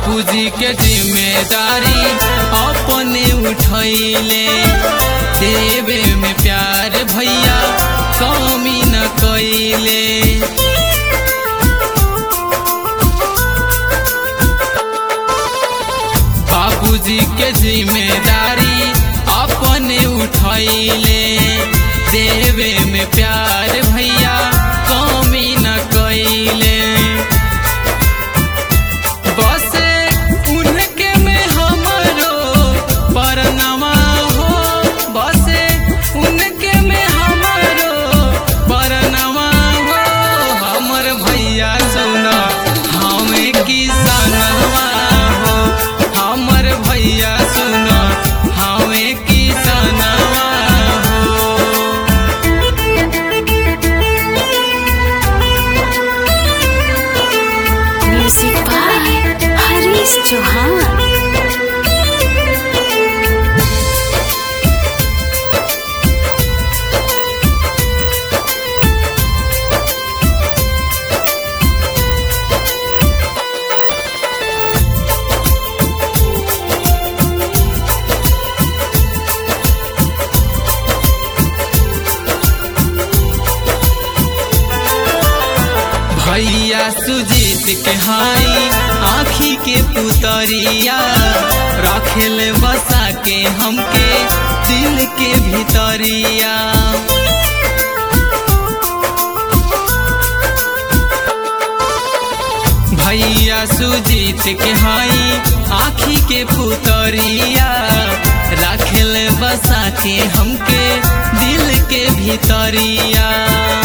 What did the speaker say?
बाबूजी के जिम्मेदारी अपने उठैले, देवे में प्यार भैया कमी न कैले। बाबूजी के जिम्मेदारी अपने उठैले, देवे में प्यार भैया कमी न कैले। बसे उनके में हमरो परनवा हो, बसे उनके में हमरो परनवा हो। हमर भैया सुना हमें किसनवा हो, हमर भैया सुना हमें किसनवा हो। Music by Harish Chauhan. भैया सुजीत के हाई आँखी के पुतरिया, रखेले बसा के हमके दिल के भीतरिया। भैया सुजीत के हाई आँखी के पुतरिया, रखेले बसा के हमके दिल के भीतरिया।